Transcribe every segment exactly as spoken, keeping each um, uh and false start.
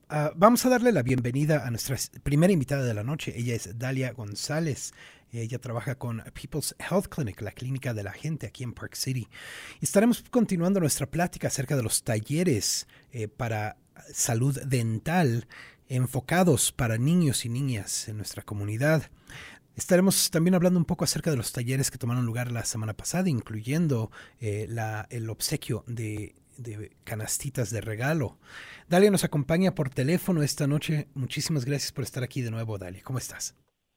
Ah, vamos a darle la bienvenida a nuestra s- primera invitada de la noche. Ella es Dalia González. Ella trabaja con People's Health Clinic, la clínica de la gente aquí en Park City. Y estaremos continuando nuestra plática acerca de los talleres eh, para salud dental enfocados para niños y niñas en nuestra comunidad. Estaremos también hablando un poco acerca de los talleres que tomaron lugar la semana pasada, incluyendo eh, la, el obsequio de, de canastitas de regalo. Dalia nos acompaña por teléfono esta noche. Muchísimas gracias por estar aquí de nuevo, Dalia. ¿Cómo estás?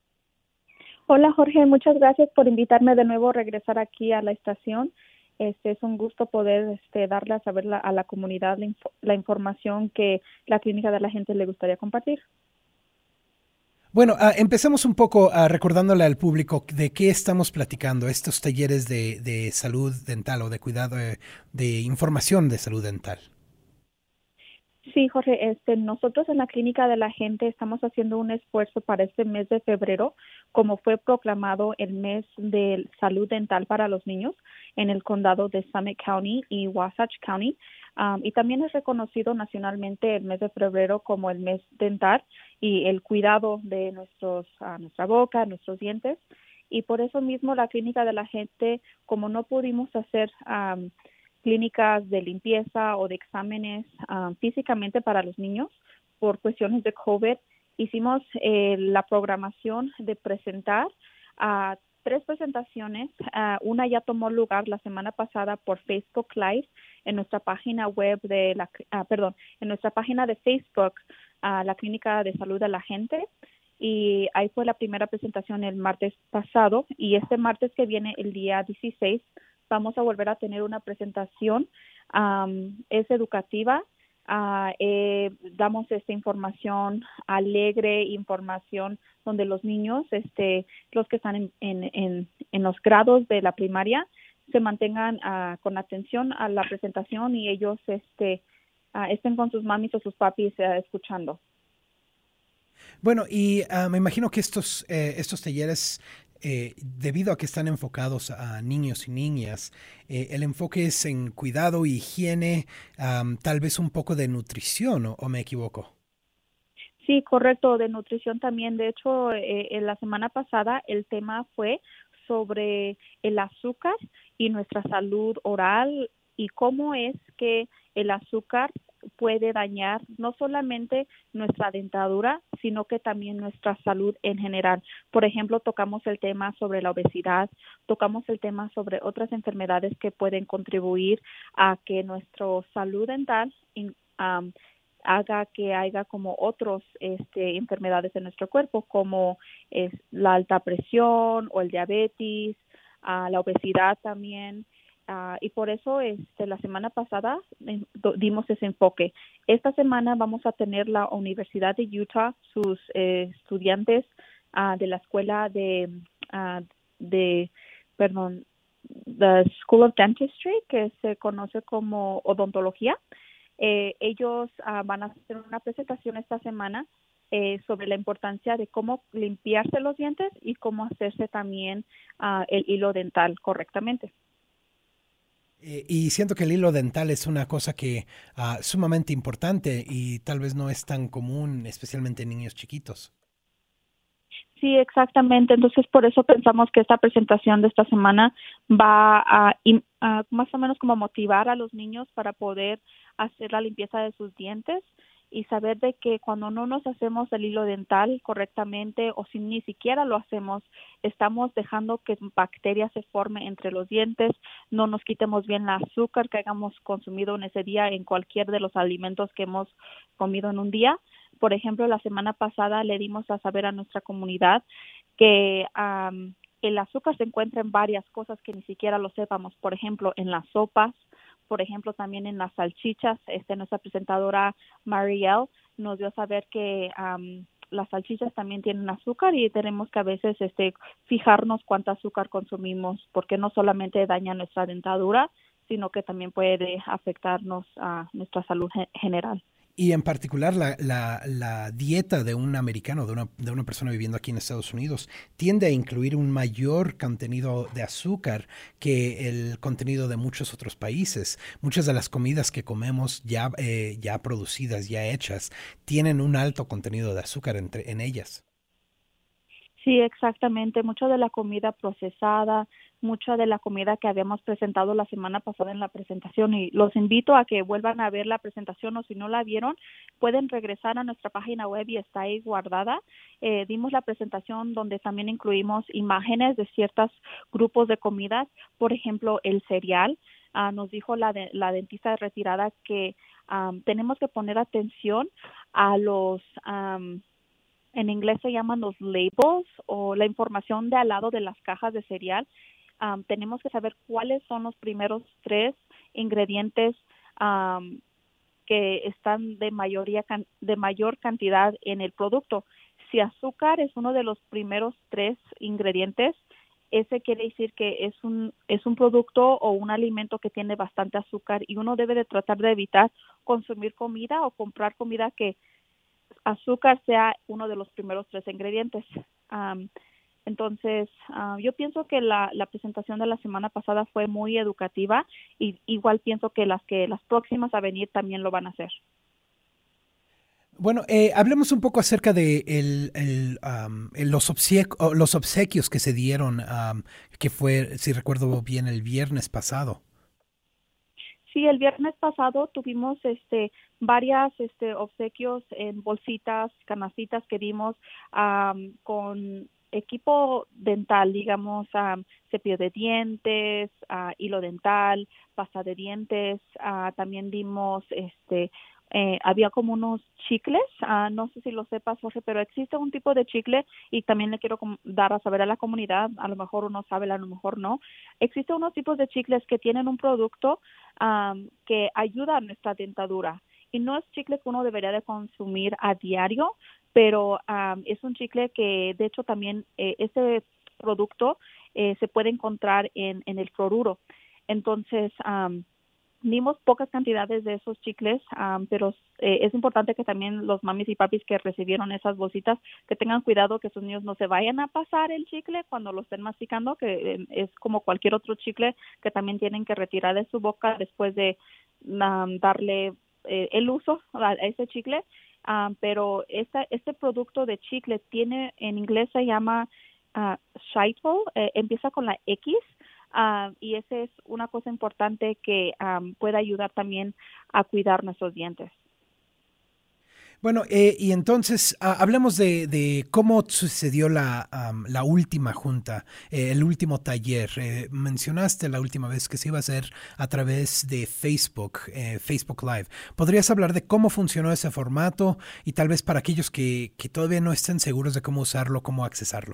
Hola Jorge, muchas gracias por invitarme de nuevo a regresar aquí a la estación. Este es un gusto poder este, darle a saber la, a la comunidad la, info, la información que la clínica de la gente le gustaría compartir. Bueno, uh, empecemos un poco uh, recordándole al público de qué estamos platicando, estos talleres de, de salud dental o de cuidado, de, de información de salud dental. Sí, Jorge, este, nosotros en la clínica de la gente estamos haciendo un esfuerzo para este mes de febrero, como fue proclamado el mes de salud dental para los niños en el condado de Summit County y Wasatch County. Um, y también es reconocido nacionalmente el mes de febrero como el mes dental y el cuidado de nuestros, uh, nuestra boca, nuestros dientes. Y por eso mismo la clínica de la gente, como no pudimos hacer um, clínicas de limpieza o de exámenes um, físicamente para los niños por cuestiones de COVID, hicimos eh, la programación de presentar a uh, tres presentaciones. Uh, una ya tomó lugar la semana pasada por Facebook Live en nuestra página web de la, uh, perdón, en nuestra página de Facebook, uh, la Clínica de Salud de la Gente. Y ahí fue la primera presentación el martes pasado. Y este martes que viene, el día dieciséis, vamos a volver a tener una presentación. Um, es educativa. Uh, eh, damos esta información alegre, información donde los niños, este, los que están en, en, en, en los grados de la primaria, se mantengan uh, con atención a la presentación y ellos este, uh, estén con sus mamis o sus papis uh, escuchando. Bueno, y uh, me imagino que estos, eh, estos talleres, eh, debido a que están enfocados a niños y niñas, eh, el enfoque es en cuidado, higiene, um, tal vez un poco de nutrición, ¿o, o me equivoco? Sí, correcto, de nutrición también. De hecho, eh, en la semana pasada el tema fue sobre el azúcar y nuestra salud oral y cómo es que el azúcar puede dañar no solamente nuestra dentadura, sino que también nuestra salud en general. Por ejemplo, tocamos el tema sobre la obesidad, tocamos el tema sobre otras enfermedades que pueden contribuir a que nuestra salud dental um, haga que haya como otros este, enfermedades en nuestro cuerpo, como es la alta presión o el diabetes, uh, la obesidad también. Uh, y por eso este, la semana pasada eh, dimos ese enfoque. Esta semana vamos a tener la Universidad de Utah, sus eh, estudiantes uh, de la escuela de, uh, de, perdón, the School of Dentistry, que se conoce como odontología. Eh, ellos uh, van a hacer una presentación esta semana eh, sobre la importancia de cómo limpiarse los dientes y cómo hacerse también uh, el hilo dental correctamente. Eh, y siento que el hilo dental es una cosa que uh, sumamente importante y tal vez no es tan común, especialmente en niños chiquitos. Sí, exactamente. Entonces, por eso pensamos que esta presentación de esta semana va a, a más o menos como motivar a los niños para poder hacer la limpieza de sus dientes y saber de que cuando no nos hacemos el hilo dental correctamente o si ni siquiera lo hacemos, estamos dejando que bacterias se formen entre los dientes, no nos quitemos bien el azúcar que hayamos consumido en ese día en cualquier de los alimentos que hemos comido en un día. Por ejemplo, la semana pasada le dimos a saber a nuestra comunidad que um, el azúcar se encuentra en varias cosas que ni siquiera lo sepamos. Por ejemplo, en las sopas, por ejemplo, también en las salchichas. Este, nuestra presentadora Marielle nos dio a saber que um, las salchichas también tienen azúcar y tenemos que a veces este, fijarnos cuánto azúcar consumimos porque no solamente daña nuestra dentadura, sino que también puede afectarnos a nuestra salud general. Y en particular la, la, la dieta de un americano, de una, de una persona viviendo aquí en Estados Unidos, tiende a incluir un mayor contenido de azúcar que el contenido de muchos otros países. Muchas de las comidas que comemos ya, eh, ya producidas, ya hechas, tienen un alto contenido de azúcar entre, en ellas. Sí, exactamente. Mucha de la comida procesada, mucha de la comida que habíamos presentado la semana pasada en la presentación y los invito a que vuelvan a ver la presentación o si no la vieron, pueden regresar a nuestra página web y está ahí guardada. Eh, dimos la presentación donde también incluimos imágenes de ciertos grupos de comidas, por ejemplo, el cereal. Uh, nos dijo la, de, la dentista retirada que um, tenemos que poner atención a los... Um, en inglés se llaman los labels o la información de al lado de las cajas de cereal. Um, tenemos que saber cuáles son los primeros tres ingredientes um, que están de mayoría de mayor cantidad en el producto. Si azúcar es uno de los primeros tres ingredientes, ese quiere decir que es un es un producto o un alimento que tiene bastante azúcar y uno debe de tratar de evitar consumir comida o comprar comida que azúcar sea uno de los primeros tres ingredientes. Um, entonces, uh, yo pienso que la, la presentación de la semana pasada fue muy educativa y igual pienso que las que las próximas a venir también lo van a hacer. Bueno, eh, hablemos un poco acerca de el, el, um, el, los, obsequios, los obsequios que se dieron, um, que fue, si recuerdo bien, el viernes pasado. Sí, el viernes pasado tuvimos este varias este obsequios en bolsitas, canastitas que dimos um, con equipo dental, digamos, um, cepillo de dientes, uh, hilo dental, pasta de dientes, uh, también dimos este eh, había como unos chicles, uh, no sé si lo sepas, Jorge, pero existe un tipo de chicle y también le quiero dar a saber a la comunidad, a lo mejor uno sabe, a lo mejor no. Existen unos tipos de chicles que tienen un producto um, que ayuda a nuestra dentadura y no es chicle que uno debería de consumir a diario, pero um, es un chicle que de hecho también eh, ese producto eh, se puede encontrar en, en el fluoruro. Entonces, um, dimos pocas cantidades de esos chicles, um, pero eh, es importante que también los mamis y papis que recibieron esas bolsitas que tengan cuidado que sus niños no se vayan a pasar el chicle cuando lo estén masticando, que eh, es como cualquier otro chicle que también tienen que retirar de su boca después de um, darle eh, el uso a ese chicle. Um, pero esta, este producto de chicle tiene, en inglés se llama uh, Scheitol, eh, empieza con la X. Uh, y esa es una cosa importante que um, puede ayudar también a cuidar nuestros dientes. Bueno, eh, y entonces uh, hablemos de, de cómo sucedió la, um, la última junta, eh, el último taller. Eh, mencionaste la última vez que se iba a hacer a través de Facebook, eh, Facebook Live. ¿Podrías hablar de cómo funcionó ese formato y tal vez para aquellos que, que todavía no estén seguros de cómo usarlo, cómo accesarlo?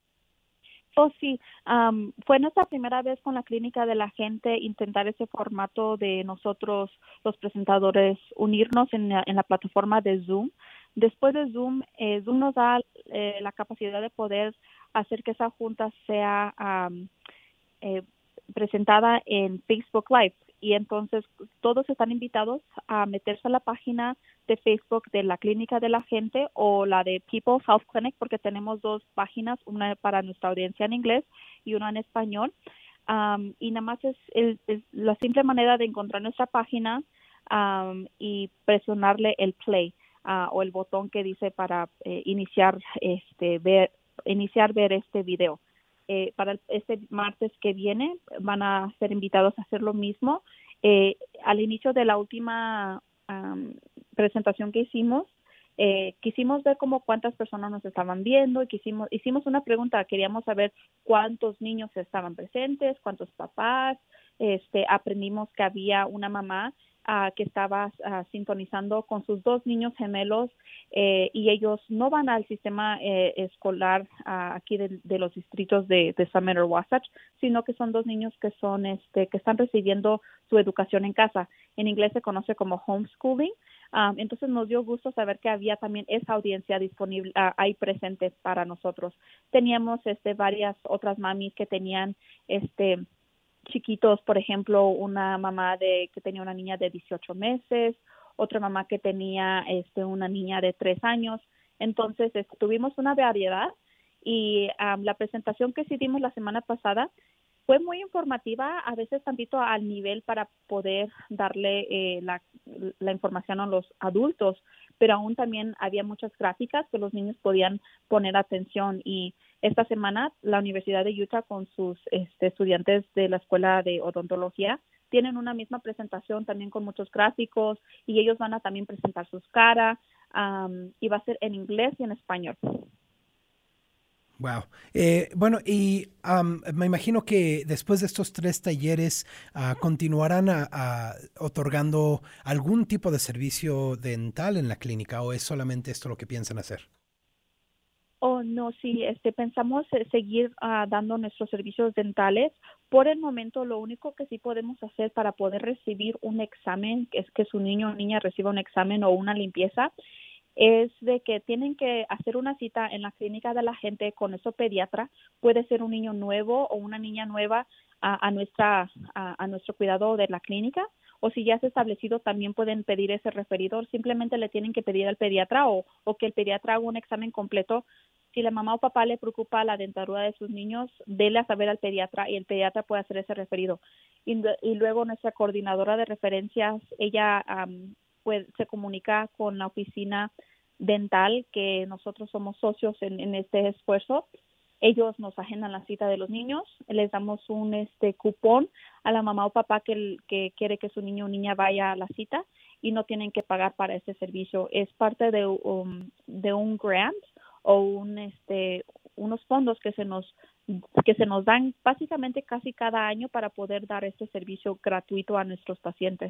Oh, sí, um, fue nuestra primera vez con la clínica de la gente intentar ese formato de nosotros, los presentadores, unirnos en la, en la plataforma de Zoom. Después de Zoom, eh, Zoom nos da eh, la capacidad de poder hacer que esa junta sea um, eh, presentada en Facebook Live. Y entonces todos están invitados a meterse a la página de Facebook de la Clínica de la Gente o la de People's Health Clinic, porque tenemos dos páginas, una para nuestra audiencia en inglés y una en español. Um, y nada más es, el, es la simple manera de encontrar nuestra página um, y presionarle el play uh, o el botón que dice para eh, iniciar este ver iniciar ver este video. Eh, para este martes que viene van a ser invitados a hacer lo mismo. Eh, al inicio de la última um, presentación que hicimos, eh, quisimos ver como cuántas personas nos estaban viendo y quisimos, hicimos una pregunta, queríamos saber cuántos niños estaban presentes, cuántos papás. Este, aprendimos que había una mamá Uh, que estaba uh, sintonizando con sus dos niños gemelos eh, y ellos no van al sistema eh, escolar uh, aquí de, de los distritos de, de Summit o Wasatch, sino que son dos niños que son este que están recibiendo su educación en casa. En inglés se conoce como homeschooling. Um, entonces nos dio gusto saber que había también esa audiencia disponible uh, ahí presente para nosotros. Teníamos este varias otras mamis que tenían este chiquitos, por ejemplo, una mamá de que tenía una niña de dieciocho meses, otra mamá que tenía este, una niña de tres años. Entonces, este, tuvimos una variedad y um, la presentación que sí dimos la semana pasada fue muy informativa, a veces tantito al nivel para poder darle eh, la, la información a los adultos, pero aún también había muchas gráficas que los niños podían poner atención. Y esta semana la Universidad de Utah con sus este, estudiantes de la Escuela de Odontología tienen una misma presentación también con muchos gráficos y ellos van a también presentar sus caras um, y va a ser en inglés y en español. Wow. Eh, bueno, y um, me imagino que después de estos tres talleres uh, continuarán a, a otorgando algún tipo de servicio dental en la clínica, ¿o es solamente esto lo que piensan hacer? Oh, no, sí, este, pensamos seguir uh, dando nuestros servicios dentales. Por el momento, lo único que sí podemos hacer para poder recibir un examen, que es que su niño o niña reciba un examen o una limpieza, es de que tienen que hacer una cita en la clínica de la gente con nuestro pediatra. Puede ser un niño nuevo o una niña nueva a, a nuestra a, a nuestro cuidado de la clínica, o si ya es establecido también pueden pedir ese referido. Simplemente le tienen que pedir al pediatra o, o que el pediatra haga un examen completo. Si la mamá o papá le preocupa la dentadura de sus niños, dele a saber al pediatra y el pediatra puede hacer ese referido. Y, y luego nuestra coordinadora de referencias, ella um, pues, se comunica con la oficina dental, que nosotros somos socios en, en este esfuerzo. Ellos nos agendan la cita de los niños, les damos un este cupón a la mamá o papá que, que quiere que su niño o niña vaya a la cita y no tienen que pagar para ese servicio. Es parte de, um, de un grant o un este unos fondos que se nos que se nos dan básicamente casi cada año para poder dar este servicio gratuito a nuestros pacientes.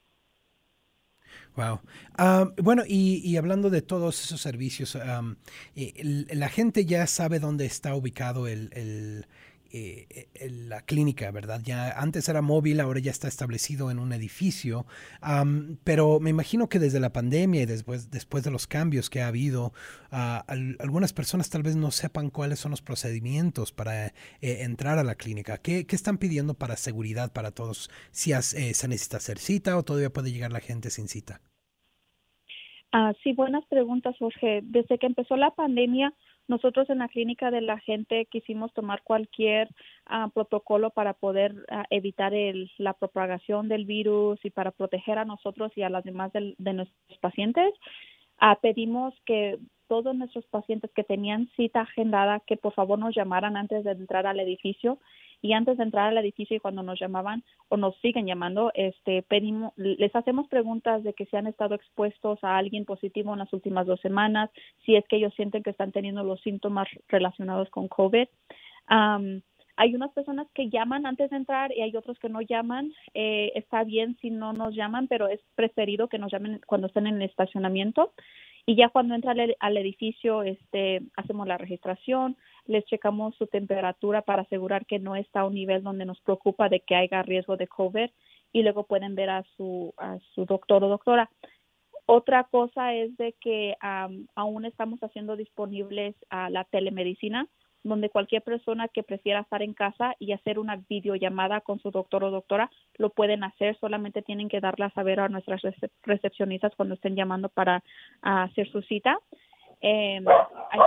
Wow. Um, bueno, y, y hablando de todos esos servicios, um, el, la gente ya sabe dónde está ubicado el, el, eh, el, la clínica, ¿verdad? Ya antes era móvil, ahora ya está establecido en un edificio, um, pero me imagino que desde la pandemia y después, después de los cambios que ha habido, uh, al, algunas personas tal vez no sepan cuáles son los procedimientos para eh, entrar a la clínica. ¿Qué, ¿Qué están pidiendo para seguridad para todos? Si has, eh, se necesita hacer cita o todavía puede llegar la gente sin cita. Ah, sí, buenas preguntas, Jorge. Desde que empezó la pandemia, nosotros en la clínica de la gente quisimos tomar cualquier uh, protocolo para poder uh, evitar el, la propagación del virus y para proteger a nosotros y a las demás de, de nuestros pacientes. Uh, pedimos que todos nuestros pacientes que tenían cita agendada, que por favor nos llamaran antes de entrar al edificio. Y antes de entrar al edificio y cuando nos llamaban o nos siguen llamando, este, pedimos, les hacemos preguntas de que si han estado expuestos a alguien positivo en las últimas dos semanas, si es que ellos sienten que están teniendo los síntomas relacionados con COVID. Um, hay unas personas que llaman antes de entrar y hay otros que no llaman. Eh, está bien si no nos llaman, pero es preferido que nos llamen cuando estén en el estacionamiento. Y ya cuando entra al, al edificio, este, hacemos la registración, les checamos su temperatura para asegurar que no está a un nivel donde nos preocupa de que haya riesgo de COVID y luego pueden ver a su, a su doctor o doctora. Otra cosa es de que um, aún estamos haciendo disponibles a uh, la telemedicina, donde cualquier persona que prefiera estar en casa y hacer una videollamada con su doctor o doctora, lo pueden hacer. Solamente tienen que darle a saber a nuestras recep- recepcionistas cuando estén llamando para uh, hacer su cita. Eh, ay,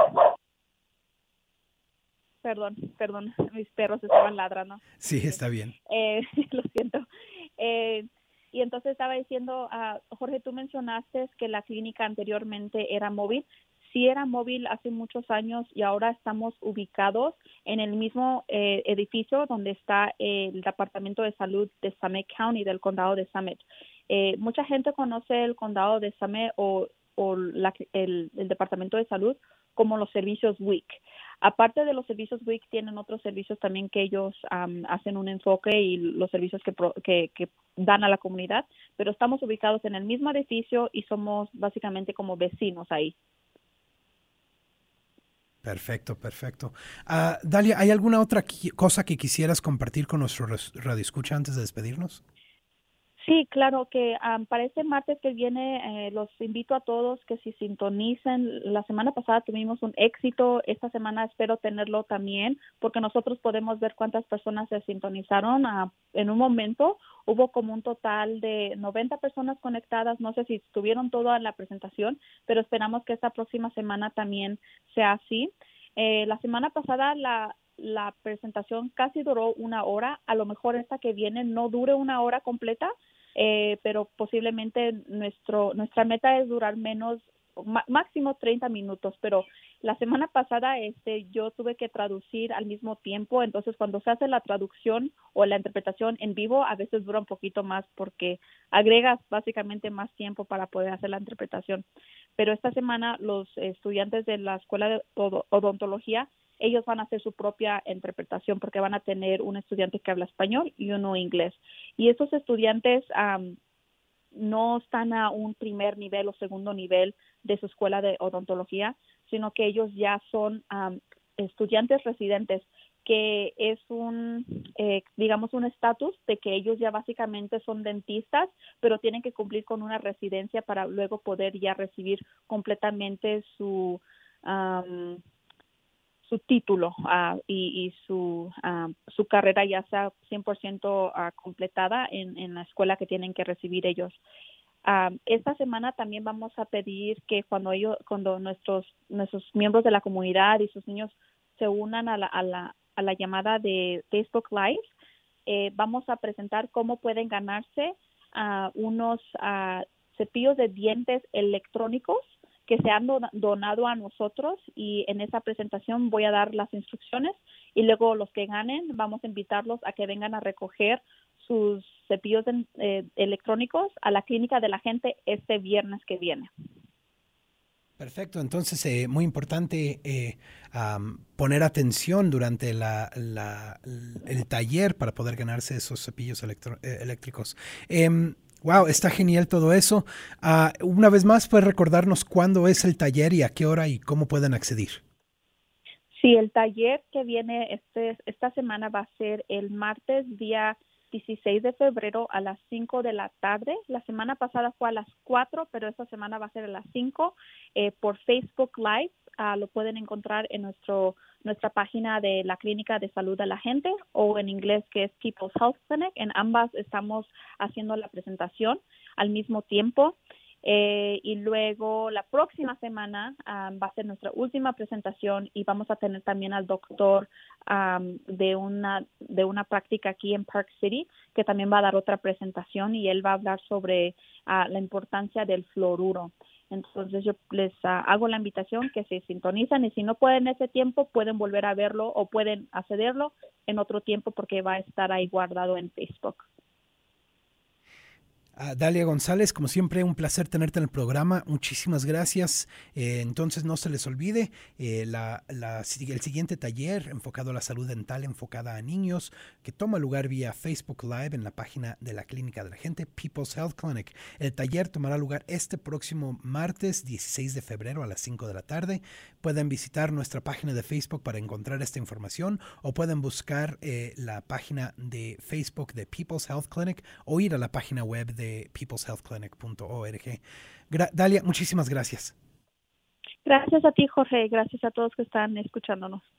perdón, perdón, mis perros estaban ladrando. Sí, está bien. Eh, lo siento. Eh, y entonces estaba diciendo, uh, Jorge, tú mencionaste que la clínica anteriormente era móvil. Sí era móvil hace muchos años y ahora estamos ubicados en el mismo eh, edificio donde está eh, el Departamento de Salud de Summit County, del condado de Summit. Eh, mucha gente conoce el condado de Summit o, o la, el, el Departamento de Salud como los servicios W I C. Aparte de los servicios W I C, tienen otros servicios también que ellos um, hacen un enfoque y los servicios que, pro, que, que dan a la comunidad, pero estamos ubicados en el mismo edificio y somos básicamente como vecinos ahí. Perfecto, perfecto. Uh, Dalia, ¿hay alguna otra qui- cosa que quisieras compartir con nuestro radioescucha antes de despedirnos? Sí, claro que um, para este martes que viene eh, los invito a todos que si sintonicen. La semana pasada tuvimos un éxito, esta semana espero tenerlo también porque nosotros podemos ver cuántas personas se sintonizaron. Uh, en un momento hubo como un total de noventa personas conectadas, no sé si estuvieron todas en la presentación, pero esperamos que esta próxima semana también sea así. Eh, la semana pasada la La presentación casi duró una hora, a lo mejor esta que viene no dure una hora completa, eh, pero posiblemente nuestro nuestra meta es durar menos, má- máximo treinta minutos, pero la semana pasada este yo tuve que traducir al mismo tiempo, entonces cuando se hace la traducción o la interpretación en vivo a veces dura un poquito más porque agregas básicamente más tiempo para poder hacer la interpretación. Pero esta semana los estudiantes de la Escuela de Odo- Odontología ellos van a hacer su propia interpretación porque van a tener un estudiante que habla español y uno inglés. Y esos estudiantes um, no están a un primer nivel o segundo nivel de su escuela de odontología, sino que ellos ya son um, estudiantes residentes, que es un, eh, digamos, un estatus de que ellos ya básicamente son dentistas, pero tienen que cumplir con una residencia para luego poder ya recibir completamente su... Um, su título uh, y, y su uh, su carrera ya sea cien por ciento uh, completada en, en la escuela que tienen que recibir ellos. Um, esta semana también vamos a pedir que cuando ellos, cuando nuestros nuestros miembros de la comunidad y sus niños se unan a la a la a la llamada de Facebook Live, eh, vamos a presentar cómo pueden ganarse uh, unos uh, cepillos de dientes electrónicos que se han donado a nosotros, y en esa presentación voy a dar las instrucciones y luego los que ganen vamos a invitarlos a que vengan a recoger sus cepillos de, eh, electrónicos a la clínica de la gente este viernes que viene. Perfecto, entonces eh, muy importante eh, um, poner atención durante la, la, el taller para poder ganarse esos cepillos electro, eh, eléctricos. Eh, wow, está genial todo eso. Uh, una vez más, ¿puedes recordarnos cuándo es el taller y a qué hora y cómo pueden acceder? Sí, el taller que viene este, esta semana va a ser el martes, día dieciséis de febrero a las cinco de la tarde. La semana pasada fue a las cuatro, pero esta semana va a ser a las cinco eh, por Facebook Live. Uh, lo pueden encontrar en nuestro nuestra página de la Clínica de Salud de la Gente, o en inglés que es People's Health Clinic. En ambas estamos haciendo la presentación al mismo tiempo. Eh, y luego la próxima semana um, va a ser nuestra última presentación y vamos a tener también al doctor um, de una de una práctica aquí en Park City, que también va a dar otra presentación y él va a hablar sobre uh, la importancia del fluoruro. Entonces yo les uh, hago la invitación que se sintonizan, y si no pueden ese tiempo pueden volver a verlo o pueden accederlo en otro tiempo porque va a estar ahí guardado en Facebook. Uh, Dalia González, como siempre, un placer tenerte en el programa. Muchísimas gracias. Eh, entonces, no se les olvide eh, la, la, el siguiente taller enfocado a la salud dental, enfocada a niños, que toma lugar vía Facebook Live en la página de la Clínica de la Gente, People's Health Clinic. El taller tomará lugar este próximo martes, dieciséis de febrero a las cinco de la tarde. Pueden visitar nuestra página de Facebook para encontrar esta información, o pueden buscar eh, la página de Facebook de People's Health Clinic o ir a la página web de peoples health clinic punto org. Gra- Dalia, muchísimas gracias. Gracias a ti, Jorge, y gracias a todos que están escuchándonos.